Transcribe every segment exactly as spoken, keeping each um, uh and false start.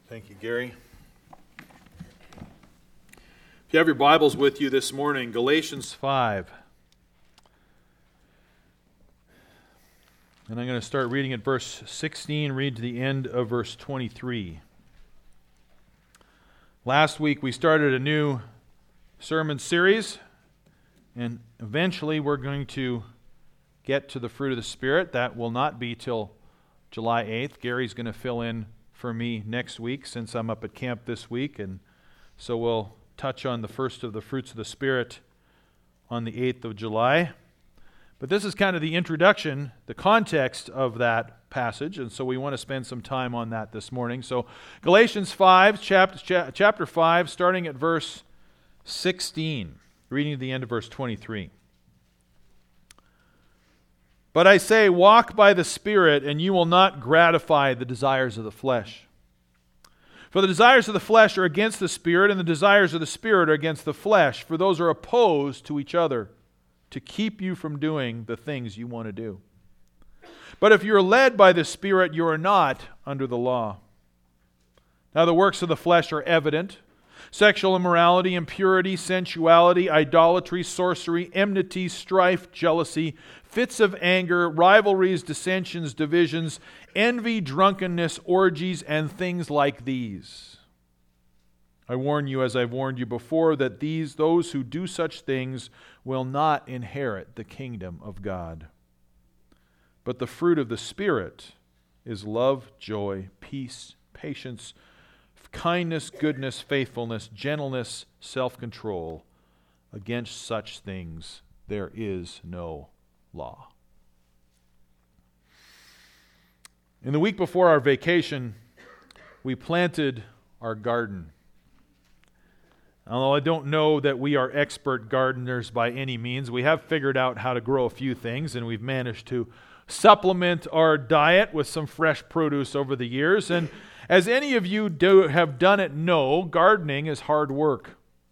Thank you, Gary. If you have your Bibles with you this morning, Galatians five. And I'm going to start reading at verse sixteen, read to the end of verse twenty-three. Last week we started a new sermon series, and eventually we're going to get to the fruit of the Spirit. That will not be till July eighth. Gary's going to fill in for me next week since I'm up at camp this week, and so we'll touch on the first of the fruits of the Spirit on the eighth of July. But this is kind of the introduction, the context of that passage, and so we want to spend some time on that this morning. So Galatians five, chapter, chapter five, starting at verse sixteen, reading to the end of verse twenty-three. But I say, walk by the Spirit, and you will not gratify the desires of the flesh. For the desires of the flesh are against the Spirit, and the desires of the Spirit are against the flesh, for those are opposed to each other, to keep you from doing the things you want to do. But if you are led by the Spirit, you are not under the law. Now the works of the flesh are evident: sexual immorality, impurity, sensuality, idolatry, sorcery, enmity, strife, jealousy, fits of anger, rivalries, dissensions, divisions, envy, drunkenness, orgies, and things like these. I warn you, as I've warned you before, that these those who do such things will not inherit the kingdom of God. But the fruit of the Spirit is love, joy, peace, patience, kindness, goodness, faithfulness, gentleness, self-control. Against such things there is no law. In the week before our vacation, we planted our garden. Although I don't know that we are expert gardeners by any means, we have figured out how to grow a few things, and we've managed to supplement our diet with some fresh produce over the years. And as any of you do have done it know, gardening is hard work.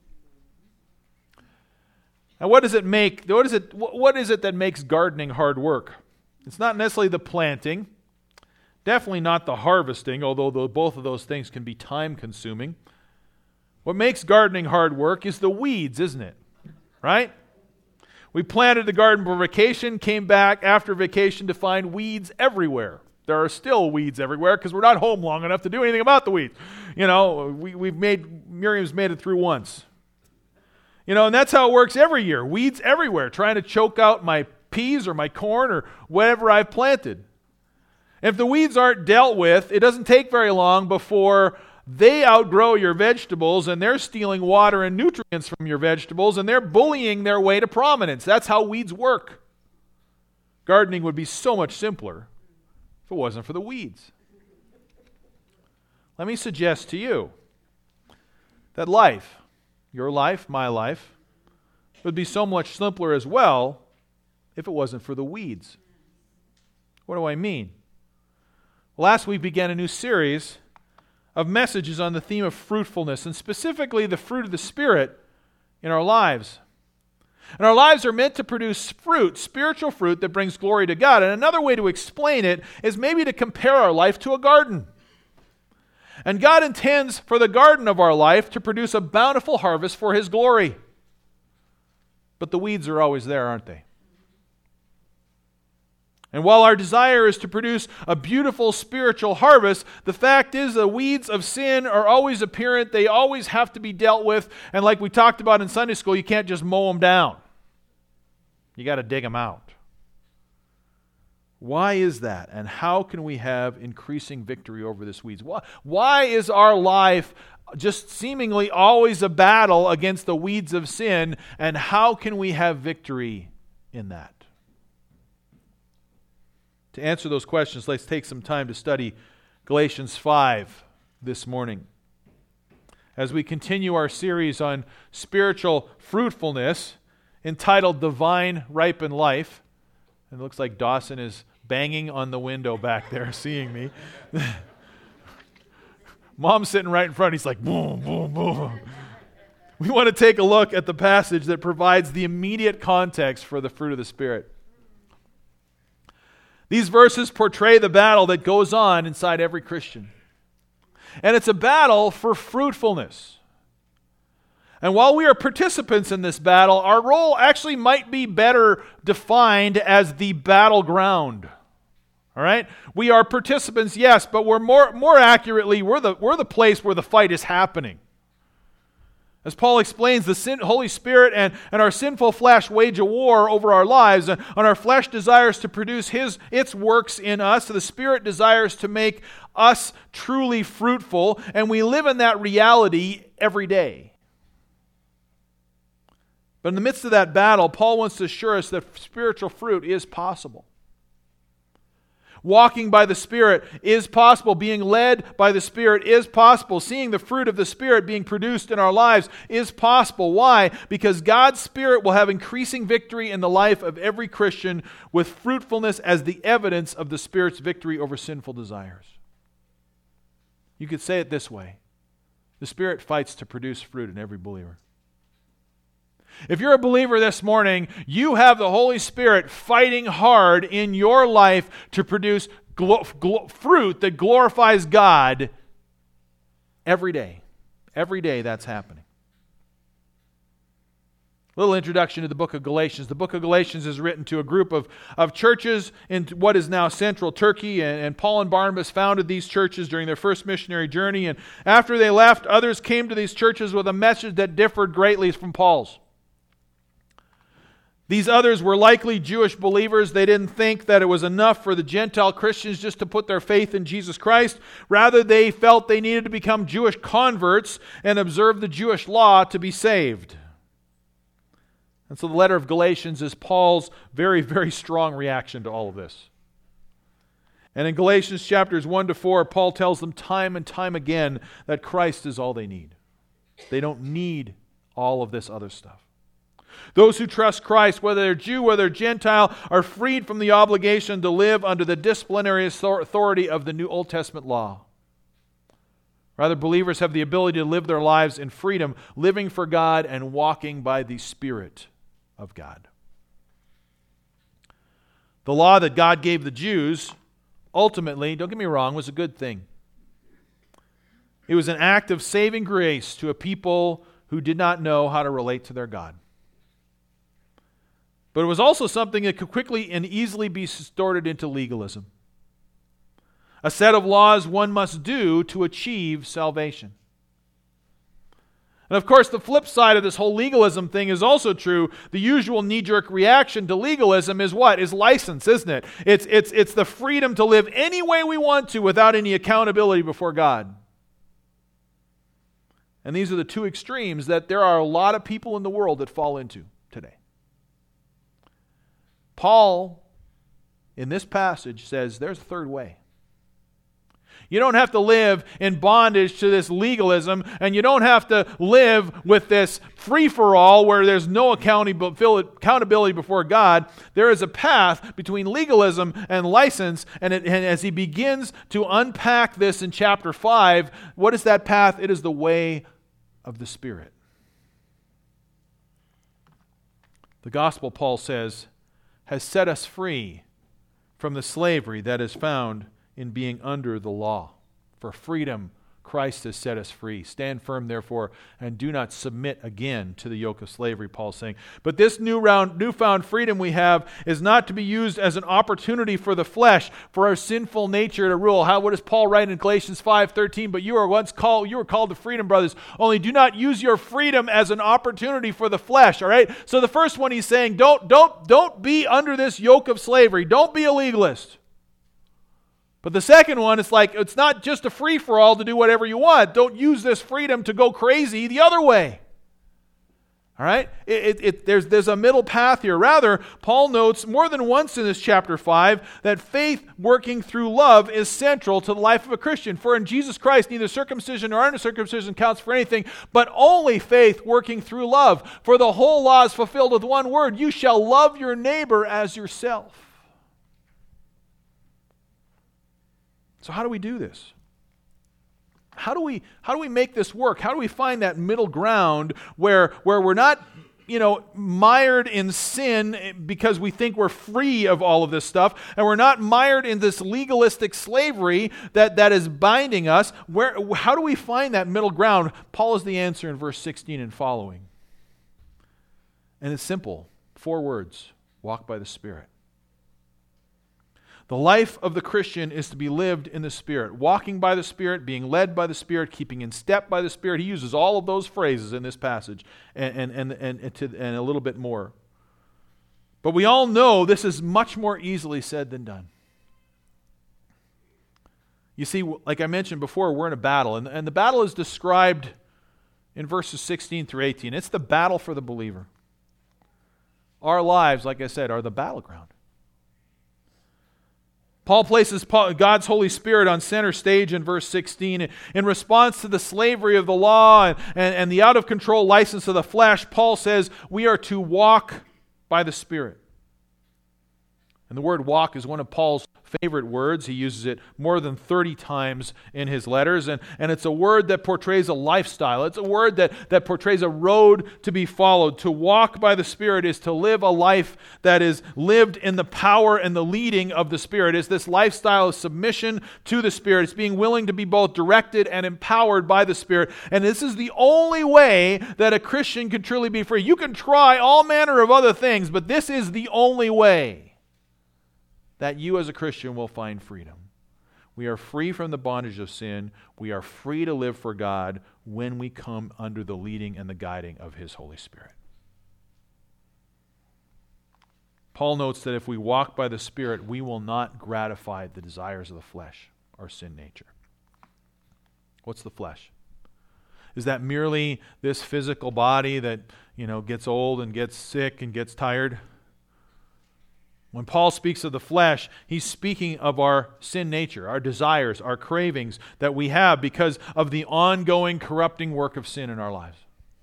Now, what does it make? What is it? What is it that makes gardening hard work? It's not necessarily the planting, definitely not the harvesting, although both of those things can be time-consuming. What makes gardening hard work is the weeds, isn't it? Right? We planted the garden for vacation, came back after vacation to find weeds everywhere. There are still weeds everywhere because we're not home long enough to do anything about the weeds. You know, we, we've made, Miriam's made it through once. You know, and that's how it works every year. Weeds everywhere, trying to choke out my peas or my corn or whatever I've planted. And if the weeds aren't dealt with, it doesn't take very long before they outgrow your vegetables, and they're stealing water and nutrients from your vegetables, and they're bullying their way to prominence. That's how weeds work. Gardening would be so much simpler if it wasn't for the weeds. Let me suggest to you that life, your life, my life, would be so much simpler as well if it wasn't for the weeds. What do I mean? Last week we began a new series of messages on the theme of fruitfulness, and specifically the fruit of the Spirit in our lives. And our lives are meant to produce fruit, spiritual fruit that brings glory to God. And another way to explain it is maybe to compare our life to a garden. And God intends for the garden of our life to produce a bountiful harvest for His glory. But the weeds are always there, aren't they? And while our desire is to produce a beautiful spiritual harvest, the fact is the weeds of sin are always apparent. They always have to be dealt with. And like we talked about in Sunday school, you can't just mow them down. You got to dig them out. Why is that? And how can we have increasing victory over this weeds? Why, why is our life just seemingly always a battle against the weeds of sin? And how can we have victory in that? To answer those questions, let's take some time to study Galatians five this morning. As we continue our series on spiritual fruitfulness, entitled The Vine Ripened Life. And it looks like Dawson is banging on the window back there, seeing me. Mom's sitting right in front. He's like, boom, boom, boom. We want to take a look at the passage that provides the immediate context for the fruit of the Spirit. These verses portray the battle that goes on inside every Christian. And it's a battle for fruitfulness. And while we are participants in this battle, our role actually might be better defined as the battleground. All right? We are participants, yes, but we're more, more accurately, we're the, we're the place where the fight is happening. As Paul explains, the sin, Holy Spirit and, and our sinful flesh wage a war over our lives, and, and our flesh desires to produce his its works in us. So the Spirit desires to make us truly fruitful, and we live in that reality every day. But in the midst of that battle, Paul wants to assure us that spiritual fruit is possible. Walking by the Spirit is possible. Being led by the Spirit is possible. Seeing the fruit of the Spirit being produced in our lives is possible. Why? Because God's Spirit will have increasing victory in the life of every Christian, with fruitfulness as the evidence of the Spirit's victory over sinful desires. You could say it this way: the Spirit fights to produce fruit in every believer. If you're a believer this morning, you have the Holy Spirit fighting hard in your life to produce glo- glo- fruit that glorifies God every day. Every day that's happening. A little introduction to the book of Galatians. The book of Galatians is written to a group of, of churches in what is now central Turkey, and, and Paul and Barnabas founded these churches during their first missionary journey, and after they left, others came to these churches with a message that differed greatly from Paul's. These others were likely Jewish believers. They didn't think that it was enough for the Gentile Christians just to put their faith in Jesus Christ. Rather, they felt they needed to become Jewish converts and observe the Jewish law to be saved. And so the letter of Galatians is Paul's very, very strong reaction to all of this. And in Galatians chapters one to four, Paul tells them time and time again that Christ is all they need. They don't need all of this other stuff. Those who trust Christ, whether they're Jew, whether they're Gentile, are freed from the obligation to live under the disciplinary authority of the New Old Testament law. Rather, believers have the ability to live their lives in freedom, living for God and walking by the Spirit of God. The law that God gave the Jews, ultimately, don't get me wrong, was a good thing. It was an act of saving grace to a people who did not know how to relate to their God. But it was also something that could quickly and easily be distorted into legalism. A set of laws one must do to achieve salvation. And of course, the flip side of this whole legalism thing is also true. The usual knee-jerk reaction to legalism is what? Is license, isn't it? It's, it's, it's the freedom to live any way we want to without any accountability before God. And these are the two extremes that there are a lot of people in the world that fall into today. Paul, in this passage, says there's a third way. You don't have to live in bondage to this legalism, and you don't have to live with this free-for-all where there's no accountability before God. There is a path between legalism and license, and, it, and as he begins to unpack this in chapter five, what is that path? It is the way of the Spirit. The gospel, Paul says, has set us free from the slavery that is found in being under the law. For freedom, Christ has set us free. Stand firm, therefore, and do not submit again to the yoke of slavery, Paul's saying. But this new round, newfound freedom we have is not to be used as an opportunity for the flesh, for our sinful nature to rule. How, what does Paul write in Galatians five thirteen? But you were once called, you were called to freedom, brothers. Only do not use your freedom as an opportunity for the flesh, all right? So the first one he's saying, don't, don't, don't be under this yoke of slavery. Don't be a legalist. But the second one, it's like, it's not just a free-for-all to do whatever you want. Don't use this freedom to go crazy the other way. All right? It, it, it, there's, there's a middle path here. Rather, Paul notes more than once in this chapter five that faith working through love is central to the life of a Christian. For in Jesus Christ, neither circumcision nor uncircumcision counts for anything, but only faith working through love. For the whole law is fulfilled with one word: you shall love your neighbor as yourself. So how do we do this? How do we how do we make this work? How do we find that middle ground where, where we're not you know, mired in sin because we think we're free of all of this stuff, and we're not mired in this legalistic slavery that, that is binding us. Where, how do we find that middle ground? Paul is the answer in verse sixteen and following. And it's simple. Four words. Walk by the Spirit. The life of the Christian is to be lived in the Spirit, walking by the Spirit, being led by the Spirit, keeping in step by the Spirit. He uses all of those phrases in this passage and, and, and, and, and, to, and a little bit more. But we all know this is much more easily said than done. You see, like I mentioned before, we're in a battle, and, and the battle is described in verses sixteen through eighteen. It's the battle for the believer. Our lives, like I said, are the battleground. Paul places God's Holy Spirit on center stage in verse sixteen. In response to the slavery of the law and, and, and the out-of-control license of the flesh, Paul says we are to walk by the Spirit. And the word walk is one of Paul's favorite words. He uses it more than thirty times in his letters. And, and it's a word that portrays a lifestyle. It's a word that, that portrays a road to be followed. To walk by the Spirit is to live a life that is lived in the power and the leading of the Spirit. It's this lifestyle of submission to the Spirit. It's being willing to be both directed and empowered by the Spirit. And this is the only way that a Christian can truly be free. You can try all manner of other things, but this is the only way that you as a Christian will find freedom. We are free from the bondage of sin. We are free to live for God when we come under the leading and the guiding of His Holy Spirit. Paul notes that if we walk by the Spirit, we will not gratify the desires of the flesh, our sin nature. What's the flesh? Is that merely this physical body that, you know, gets old and gets sick and gets tired? When Paul speaks of the flesh, he's speaking of our sin nature, our desires, our cravings that we have because of the ongoing corrupting work of sin in our lives.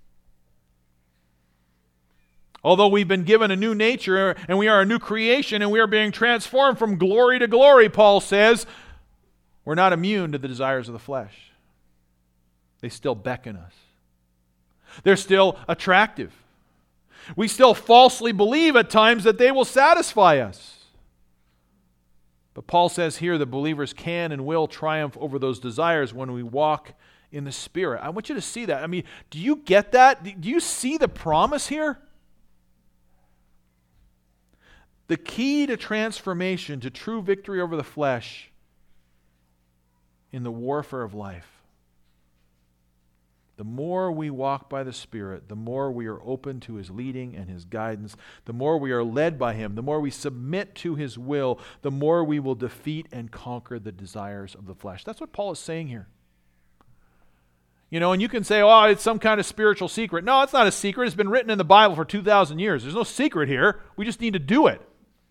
Although we've been given a new nature and we are a new creation and we are being transformed from glory to glory, Paul says, we're not immune to the desires of the flesh. They still beckon us. They're still attractive. We still falsely believe at times that they will satisfy us. But Paul says here that believers can and will triumph over those desires when we walk in the Spirit. I want you to see that. I mean, do you get that? Do you see the promise here? The key to transformation, to true victory over the flesh in the warfare of life. The more we walk by the Spirit, the more we are open to His leading and His guidance, the more we are led by Him, the more we submit to His will, the more we will defeat and conquer the desires of the flesh. That's what Paul is saying here. You know, and you can say, oh, it's some kind of spiritual secret. No, it's not a secret. It's been written in the Bible for two thousand years. There's no secret here. We just need to do it.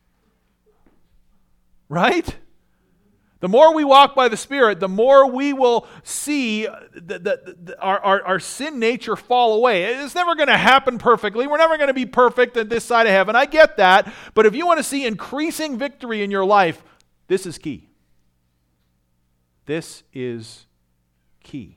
Right? The more we walk by the Spirit, the more we will see the, the, the, our, our, our sin nature fall away. It's never going to happen perfectly. We're never going to be perfect at this side of heaven. I get that. But if you want to see increasing victory in your life, this is key. This is key.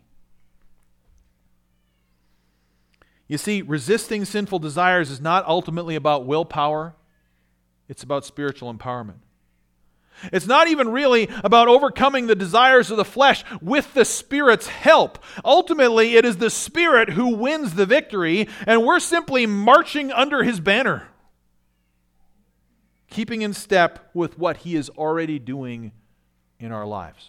You see, resisting sinful desires is not ultimately about willpower. It's about spiritual empowerment. It's not even really about overcoming the desires of the flesh with the Spirit's help. Ultimately, it is the Spirit who wins the victory, and we're simply marching under His banner, keeping in step with what He is already doing in our lives.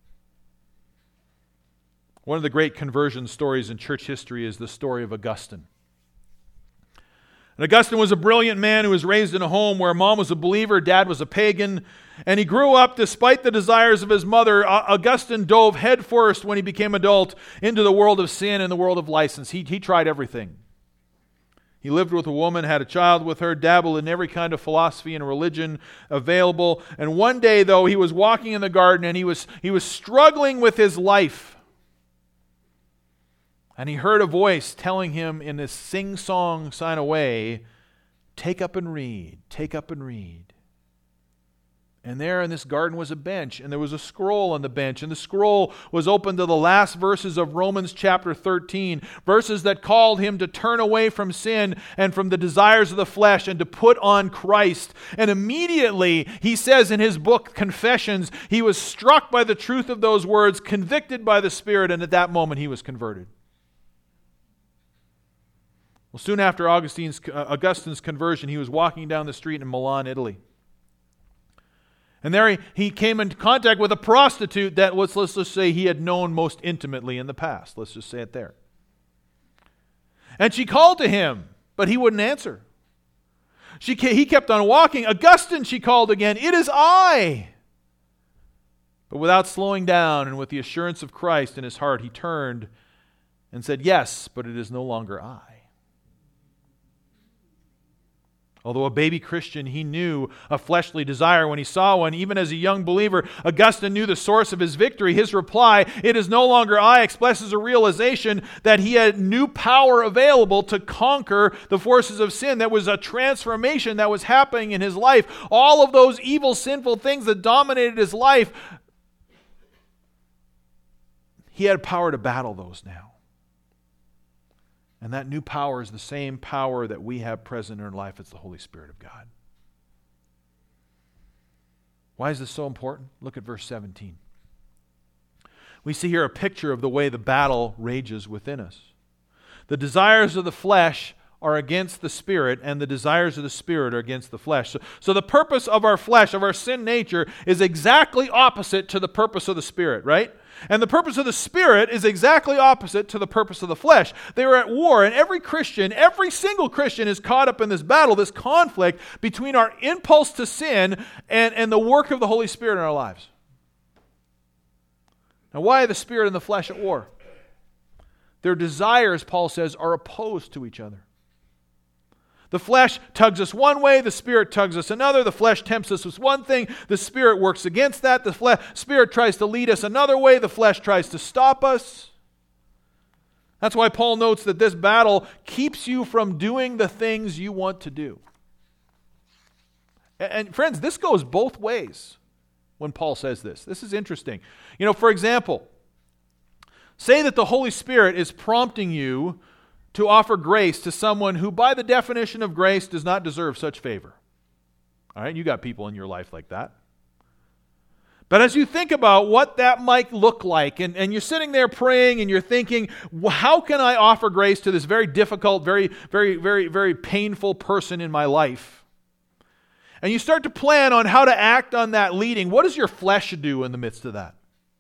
One of the great conversion stories in church history is the story of Augustine. And Augustine was a brilliant man who was raised in a home where mom was a believer, dad was a pagan, and he grew up despite the desires of his mother. Augustine dove headfirst when he became adult into the world of sin and the world of license. He, he tried everything. He lived with a woman, had a child with her, dabbled in every kind of philosophy and religion available. And one day, though, he was walking in the garden and he was, he was struggling with his life. And he heard a voice telling him in this sing-song kind of way, take up and read, take up and read. And there in this garden was a bench, and there was a scroll on the bench, and the scroll was open to the last verses of Romans chapter thirteen, verses that called him to turn away from sin and from the desires of the flesh and to put on Christ. And immediately, he says in his book, Confessions, he was struck by the truth of those words, convicted by the Spirit, and at that moment he was converted. Well, soon after Augustine's, uh, Augustine's conversion, he was walking down the street in Milan, Italy. And there he, he came into contact with a prostitute that was, let's just say, he had known most intimately in the past. Let's just say it there. And she called to him, but he wouldn't answer. She, he kept on walking. Augustine, she called again, "It is I." But without slowing down and with the assurance of Christ in his heart, he turned and said, "Yes, but it is no longer I." Although a baby Christian, he knew a fleshly desire when he saw one. Even as a young believer, Augustine knew the source of his victory. His reply, "It is no longer I," expresses a realization that he had new power available to conquer the forces of sin. That was a transformation that was happening in his life. All of those evil, sinful things that dominated his life, he had power to battle those now. And that new power is the same power that we have present in our life. It's the Holy Spirit of God. Why is this so important? Look at verse seventeen. We see here a picture of the way the battle rages within us. The desires of the flesh are against the Spirit, and the desires of the Spirit are against the flesh. So, so the purpose of our flesh, of our sin nature, is exactly opposite to the purpose of the Spirit, right? And the purpose of the Spirit is exactly opposite to the purpose of the flesh. They are at war, and every Christian, every single Christian is caught up in this battle, this conflict between our impulse to sin and, and the work of the Holy Spirit in our lives. Now, why are the Spirit and the flesh at war? Their desires, Paul says, are opposed to each other. The flesh tugs us one way, the Spirit tugs us another. The flesh tempts us with one thing, the Spirit works against that. The fle- Spirit tries to lead us another way, the flesh tries to stop us. That's why Paul notes that this battle keeps you from doing the things you want to do. And, and friends, this goes both ways when Paul says this. This is interesting. You know, for example, say that the Holy Spirit is prompting you to offer grace to someone who, by the definition of grace, does not deserve such favor. All right, you got people in your life like that. But as you think about what that might look like, and, and you're sitting there praying and you're thinking, how can I offer grace to this very difficult, very, very, very, very painful person in my life? And you start to plan on how to act on that leading. What does your flesh do in the midst of that?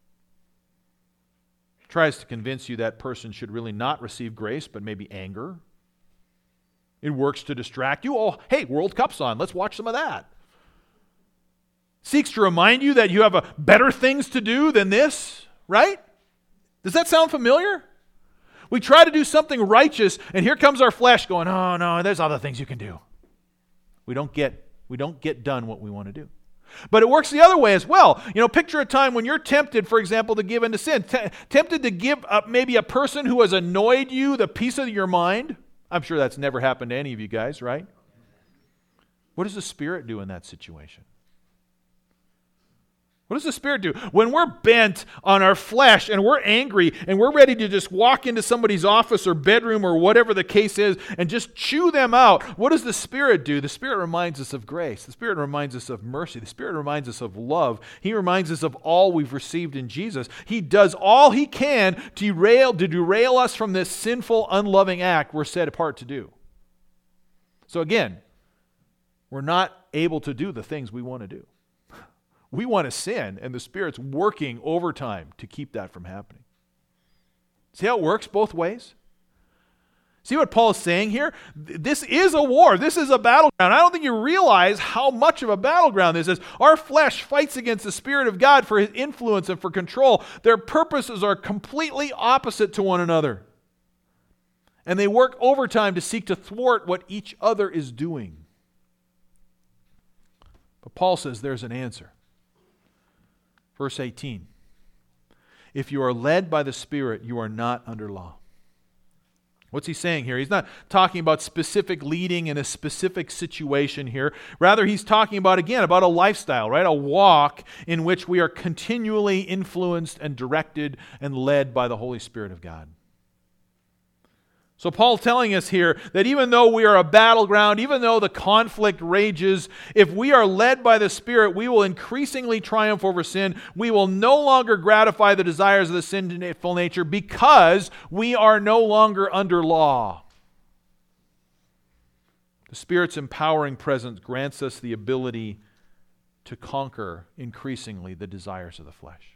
Tries to convince you that person should really not receive grace, but maybe anger. It works to distract you. Oh, hey, World Cup's on. Let's watch some of that. Seeks to remind you that you have a better things to do than this, right? Does that sound familiar? We try to do something righteous, and here comes our flesh going, "Oh no, there's other things you can do." We don't get, we don't get done what we want to do. But it works the other way as well. You know, picture a time when you're tempted, for example, to give into sin. T- tempted to give up maybe a person who has annoyed you the piece of your mind. I'm sure that's never happened to any of you guys, right? What does the Spirit do in that situation? What does the Spirit do? When we're bent on our flesh and we're angry and we're ready to just walk into somebody's office or bedroom or whatever the case is and just chew them out, what does the Spirit do? The Spirit reminds us of grace. The Spirit reminds us of mercy. The Spirit reminds us of love. He reminds us of all we've received in Jesus. He does all He can to derail, to derail us from this sinful, unloving act we're set apart to do. So again, we're not able to do the things we want to do. We want to sin, and the Spirit's working overtime to keep that from happening. See how it works both ways? See what Paul is saying here? This is a war. This is a battleground. I don't think you realize how much of a battleground this is. Our flesh fights against the Spirit of God for His influence and for control. Their purposes are completely opposite to one another. And they work overtime to seek to thwart what each other is doing. But Paul says there's an answer. Verse eighteen, if you are led by the Spirit, you are not under law. What's he saying here? He's not talking about specific leading in a specific situation here. Rather, he's talking about, again, about a lifestyle, right? A walk in which we are continually influenced and directed and led by the Holy Spirit of God. So Paul's telling us here that even though we are a battleground, even though the conflict rages, if we are led by the Spirit, we will increasingly triumph over sin. We will no longer gratify the desires of the sinful nature because we are no longer under law. The Spirit's empowering presence grants us the ability to conquer increasingly the desires of the flesh.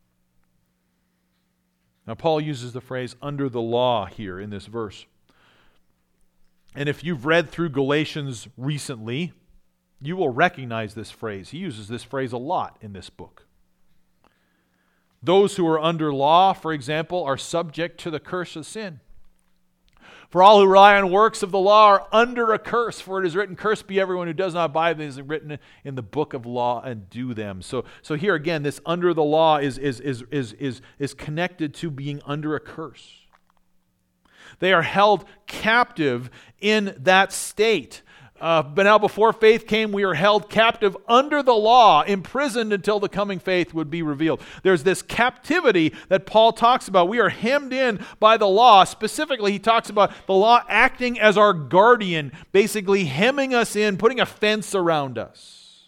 Now, Paul uses the phrase under the law here in this verse. And if you've read through Galatians recently, you will recognize this phrase. He uses this phrase a lot in this book. Those who are under law, for example, are subject to the curse of sin. For all who rely on works of the law are under a curse, for it is written, cursed be everyone who does not abide by them, written in the book of law and do them. So, so here again, this under the law is, is, is, is, is, is connected to being under a curse. They are held captive in that state. Uh, but now before faith came, we are held captive under the law, imprisoned until the coming faith would be revealed. There's this captivity that Paul talks about. We are hemmed in by the law. Specifically, he talks about the law acting as our guardian, basically hemming us in, putting a fence around us.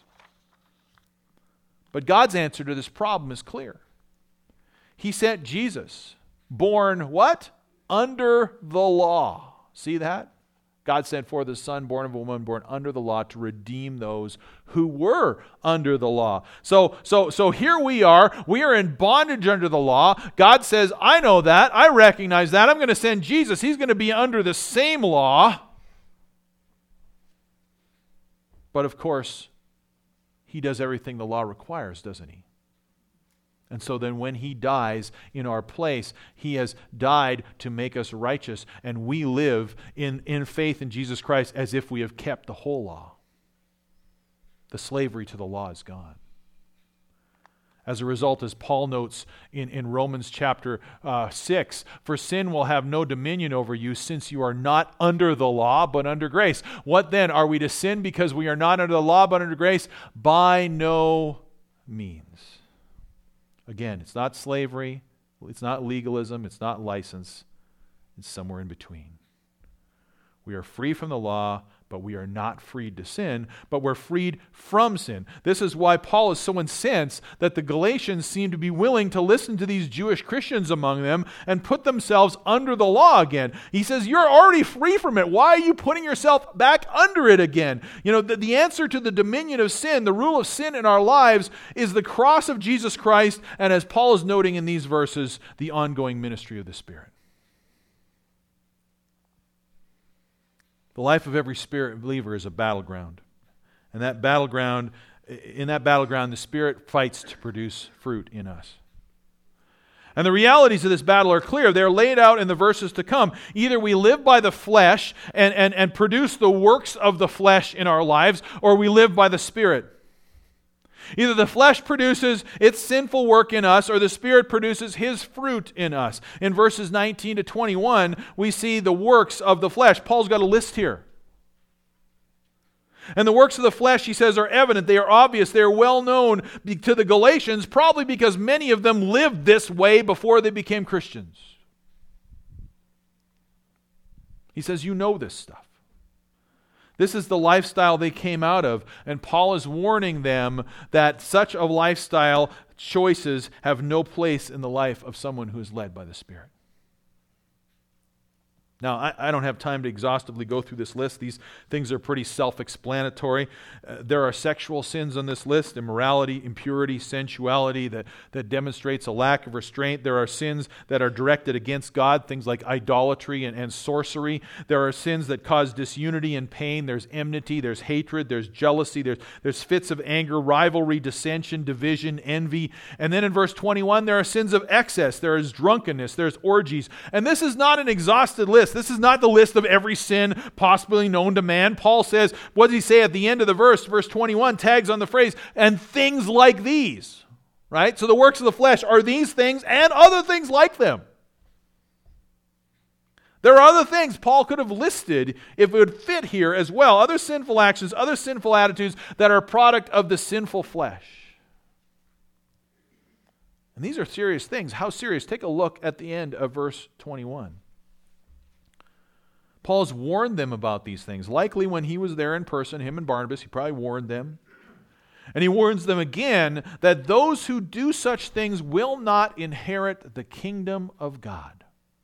But God's answer to this problem is clear. He sent Jesus, born what? Under the law. See that? God sent forth His Son, born of a woman, born under the law, to redeem those who were under the law. So, so, so here we are. We are in bondage under the law. God says, I know that. I recognize that. I'm going to send Jesus. He's going to be under the same law. But of course, He does everything the law requires, doesn't He? And so then when He dies in our place, He has died to make us righteous, and we live in, in faith in Jesus Christ as if we have kept the whole law. The slavery to the law is gone. As a result, as Paul notes in, in Romans chapter uh, six, for sin will have no dominion over you, since you are not under the law, but under grace. What then? Are we to sin because we are not under the law, but under grace? By no means. Again, it's not slavery, it's not legalism, it's not license, it's somewhere in between. We are free from the law, but we are not freed to sin, but we're freed from sin. This is why Paul is so incensed that the Galatians seem to be willing to listen to these Jewish Christians among them and put themselves under the law again. He says, you're already free from it. Why are you putting yourself back under it again? You know, the, the answer to the dominion of sin, the rule of sin in our lives, is the cross of Jesus Christ, and as Paul is noting in these verses, the ongoing ministry of the Spirit. The life of every spirit believer is a battleground. And that battleground, in that battleground, the Spirit fights to produce fruit in us. And the realities of this battle are clear. They're laid out in the verses to come. Either we live by the flesh and, and, and produce the works of the flesh in our lives, or we live by the Spirit. Either the flesh produces its sinful work in us, or the Spirit produces His fruit in us. In verses nineteen to twenty-one, we see the works of the flesh. Paul's got a list here. And the works of the flesh, he says, are evident. They are obvious. They are well known to the Galatians, probably because many of them lived this way before they became Christians. He says, you know this stuff. This is the lifestyle they came out of, and Paul is warning them that such a lifestyle choices have no place in the life of someone who is led by the Spirit. Now, I, I don't have time to exhaustively go through this list. These things are pretty self-explanatory. Uh, there are sexual sins on this list: immorality, impurity, sensuality, that, that demonstrates a lack of restraint. There are sins that are directed against God, things like idolatry and, and sorcery. There are sins that cause disunity and pain. There's enmity, there's hatred, there's jealousy, there's, there's fits of anger, rivalry, dissension, division, envy. And then in verse twenty-one, there are sins of excess. There is drunkenness, there's orgies. And this is not an exhausted list. This is not the list of every sin possibly known to man. Paul says, what does he say at the end of the verse? Verse twenty-one tags on the phrase, and things like these. Right? So the works of the flesh are these things and other things like them. There are other things Paul could have listed if it would fit here as well. Other sinful actions, other sinful attitudes that are a product of the sinful flesh. And these are serious things. How serious? Take a look at the end of verse twenty-one. Paul's warned them about these things. Likely when he was there in person, him and Barnabas, he probably warned them. And he warns them again that those who do such things will not inherit the kingdom of God.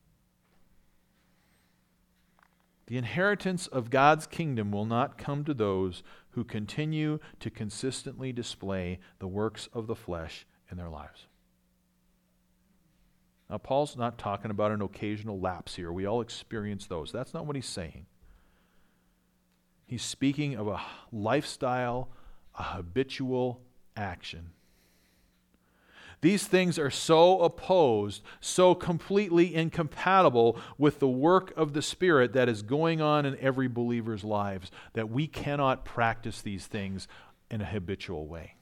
The inheritance of God's kingdom will not come to those who continue to consistently display the works of the flesh in their lives. Now, Paul's not talking about an occasional lapse here. We all experience those. That's not what he's saying. He's speaking of a lifestyle, a habitual action. These things are so opposed, so completely incompatible with the work of the Spirit that is going on in every believer's lives, that we cannot practice these things in a habitual way.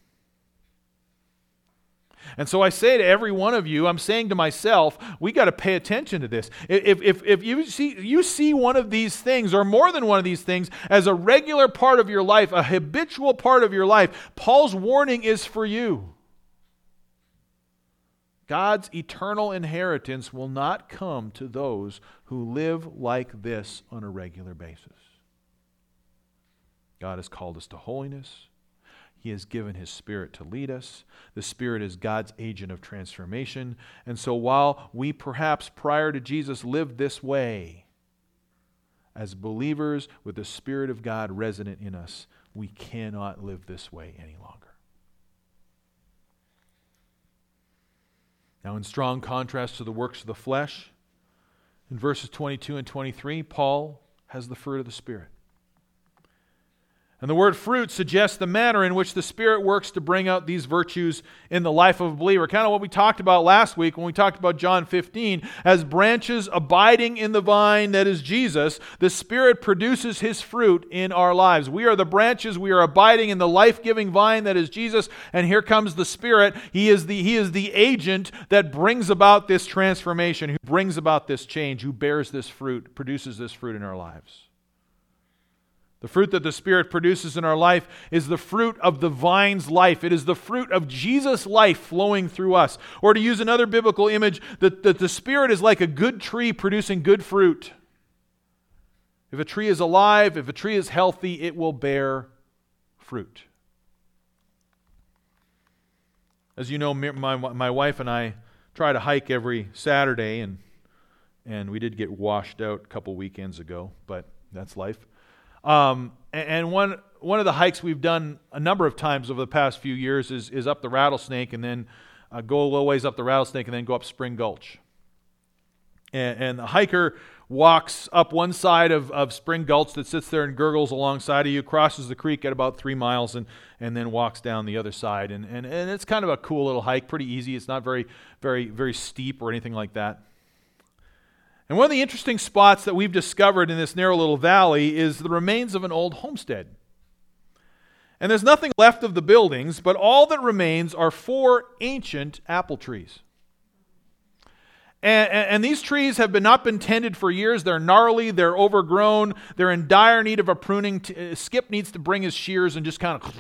And so I say to every one of you, I'm saying to myself, we got to pay attention to this. If, if, if you see, you see one of these things, or more than one of these things, as a regular part of your life, a habitual part of your life, Paul's warning is for you. God's eternal inheritance will not come to those who live like this on a regular basis. God has called us to holiness. He has given His Spirit to lead us. The Spirit is God's agent of transformation. And so while we perhaps prior to Jesus lived this way, as believers with the Spirit of God resident in us, we cannot live this way any longer. Now, in strong contrast to the works of the flesh, in verses twenty-two and twenty-three, Paul has the fruit of the Spirit. And the word fruit suggests the manner in which the Spirit works to bring out these virtues in the life of a believer. Kind of what we talked about last week when we talked about John fifteen. As branches abiding in the vine that is Jesus, the Spirit produces His fruit in our lives. We are the branches. We are abiding in the life-giving vine that is Jesus. And here comes the Spirit. He is the, he is the agent that brings about this transformation, who brings about this change, who bears this fruit, produces this fruit in our lives. The fruit that the Spirit produces in our life is the fruit of the vine's life. It is the fruit of Jesus' life flowing through us. Or to use another biblical image, that the, the Spirit is like a good tree producing good fruit. If a tree is alive, if a tree is healthy, it will bear fruit. As you know, my, my wife and I try to hike every Saturday, and, and we did get washed out a couple weekends ago, but that's life. Um, and one one of the hikes we've done a number of times over the past few years is, is up the Rattlesnake, and then uh, go a little ways up the Rattlesnake and then go up Spring Gulch. And, and the hiker walks up one side of, of Spring Gulch that sits there and gurgles alongside of you, crosses the creek at about three miles, and, and then walks down the other side. And, and, and it's kind of a cool little hike, pretty easy. It's not very, very, very steep or anything like that. And one of the interesting spots that we've discovered in this narrow little valley is the remains of an old homestead. And there's nothing left of the buildings, but all that remains are four ancient apple trees. And, and, and these trees have been, not been tended for years. They're gnarly, they're overgrown, they're in dire need of a pruning. T- Skip needs to bring his shears and just kind of...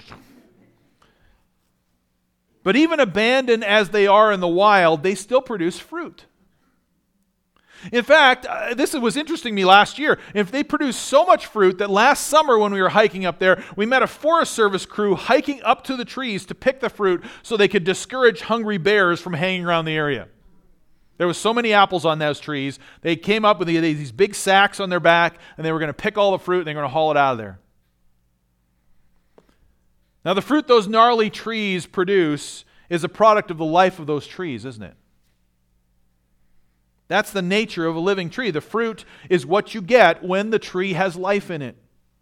But even abandoned as they are in the wild, they still produce fruit. In fact, uh, this was interesting to me last year. If they produced so much fruit that last summer when we were hiking up there, we met a Forest Service crew hiking up to the trees to pick the fruit so they could discourage hungry bears from hanging around the area. There was so many apples on those trees. They came up with these big sacks on their back, and they were going to pick all the fruit and they were going to haul it out of there. Now, the fruit those gnarly trees produce is a product of the life of those trees, isn't it? That's the nature of a living tree. The fruit is what you get when the tree has life in it.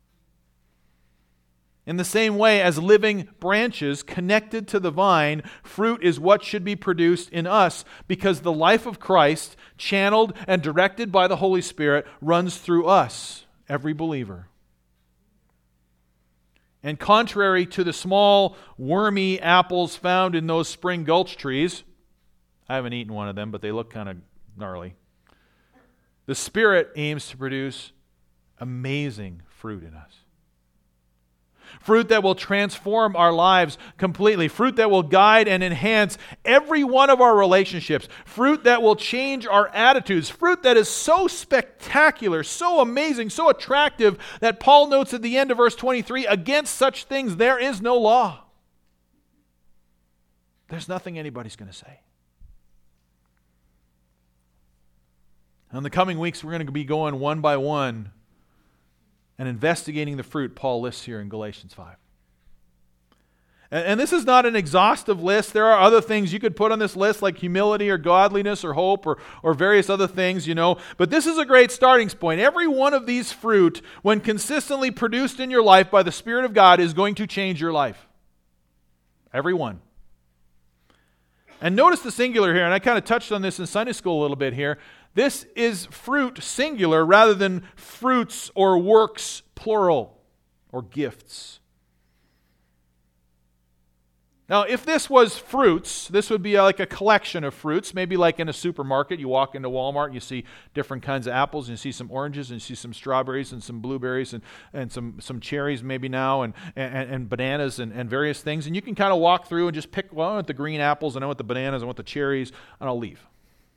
In the same way as living branches connected to the vine, fruit is what should be produced in us because the life of Christ, channeled and directed by the Holy Spirit, runs through us, every believer. And contrary to the small, wormy apples found in those Spring Gulch trees, I haven't eaten one of them, but they look kind of gnarly. The Spirit aims to produce amazing fruit in us. Fruit that will transform our lives completely. Fruit that will guide and enhance every one of our relationships. Fruit that will change our attitudes. Fruit that is so spectacular, so amazing, so attractive that Paul notes at the end of verse twenty-three, against such things there is no law. There's nothing anybody's going to say. In the coming weeks, we're going to be going one by one and investigating the fruit Paul lists here in Galatians five. And, and this is not an exhaustive list. There are other things you could put on this list, like humility or godliness or hope or, or various other things, you know. But this is a great starting point. Every one of these fruit, when consistently produced in your life by the Spirit of God, is going to change your life. Every one. And notice the singular here, and I kind of touched on this in Sunday school a little bit here. This is fruit singular rather than fruits or works plural or gifts. Now, if this was fruits, this would be like a collection of fruits, maybe like in a supermarket. You walk into Walmart and you see different kinds of apples, and you see some oranges, and you see some strawberries, and some blueberries, and, and some, some cherries maybe now, and, and, and bananas, and, and various things. And you can kind of walk through and just pick, well, I want the green apples, and I want the bananas, I want the cherries, and I'll leave.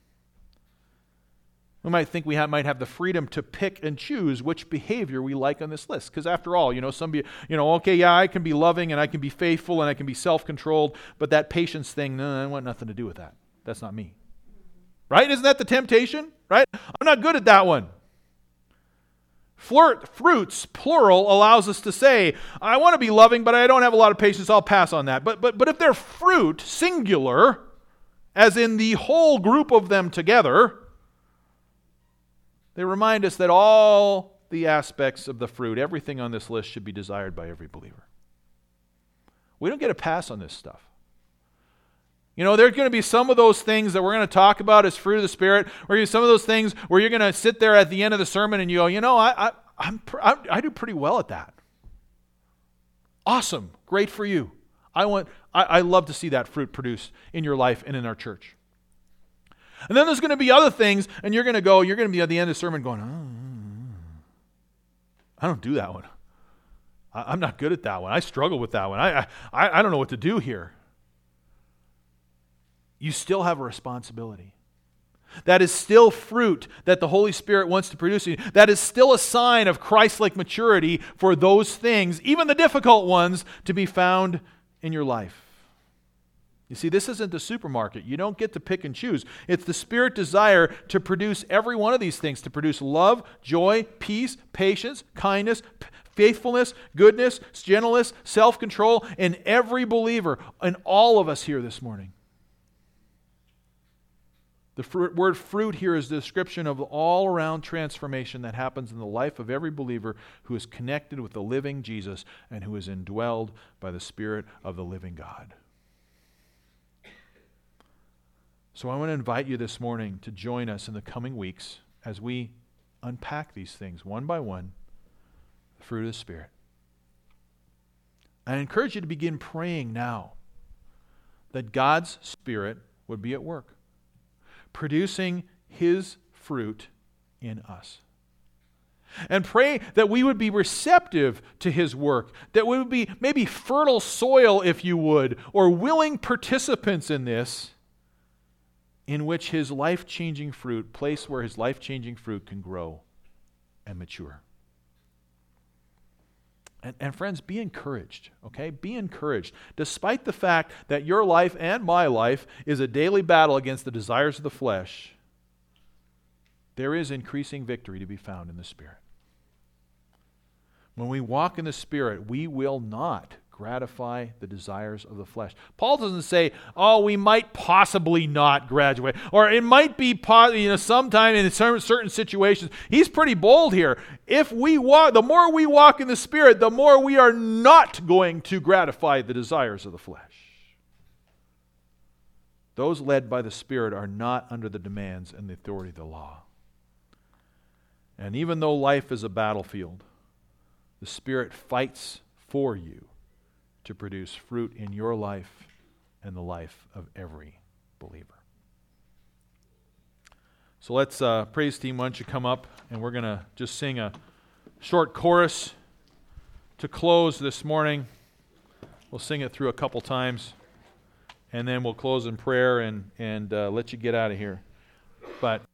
We might think we have, might have the freedom to pick and choose which behavior we like on this list. Because after all, you know, some, you know, okay, yeah, I can be loving and I can be faithful and I can be self-controlled, but that patience thing, no, I want nothing to do with that. That's not me. Right? Isn't that the temptation? Right? I'm not good at that one. Flirt, fruits, plural, allows us to say, I want to be loving, but I don't have a lot of patience, I'll pass on that. But, but, but if they're fruit, singular, as in the whole group of them together, they remind us that all the aspects of the fruit, everything on this list, should be desired by every believer. We don't get a pass on this stuff. You know, there's going to be some of those things that we're going to talk about as fruit of the Spirit, or some of those things where you're going to sit there at the end of the sermon and you go, you know, I, I, I'm, I, I do pretty well at that. Awesome. Great for you. I want, I, I love to see that fruit produced in your life and in our church. And then there's going to be other things, and you're going to go, you're going to be at the end of the sermon going, oh, I don't do that one. I, I'm not good at that one. I struggle with that one. I, I, I don't know what to do here. You still have a responsibility. That is still fruit that the Holy Spirit wants to produce in you. That is still a sign of Christ-like maturity for those things, even the difficult ones, to be found in your life. You see, this isn't the supermarket. You don't get to pick and choose. It's the Spirit desire to produce every one of these things, to produce love, joy, peace, patience, kindness, p- faithfulness, goodness, gentleness, self-control in every believer, in all of us here this morning. The fruit, word fruit here is the description of the all-around transformation that happens in the life of every believer who is connected with the living Jesus and who is indwelled by the Spirit of the living God. So I want to invite you this morning to join us in the coming weeks as we unpack these things one by one, the fruit of the Spirit. I encourage you to begin praying now that God's Spirit would be at work, producing His fruit in us. And pray that we would be receptive to His work, that we would be maybe fertile soil, if you would, or willing participants in this, in which His life-changing fruit, place where His life-changing fruit can grow and mature. And, and friends, be encouraged, okay? Be encouraged. Despite the fact that your life and my life is a daily battle against the desires of the flesh, there is increasing victory to be found in the Spirit. When we walk in the Spirit, we will not gratify the desires of the flesh. Paul doesn't say, oh, we might possibly not graduate, or it might be po- you know, sometime in certain situations. He's pretty bold here. If we walk, the more we walk in the Spirit, the more we are not going to gratify the desires of the flesh. Those led by the Spirit are not under the demands and the authority of the law. And even though life is a battlefield, the Spirit fights for you to produce fruit in your life and the life of every believer. So let's, uh, praise team, why don't you come up, and we're going to just sing a short chorus to close this morning. We'll sing it through a couple times, and then we'll close in prayer and, and uh, let you get out of here. But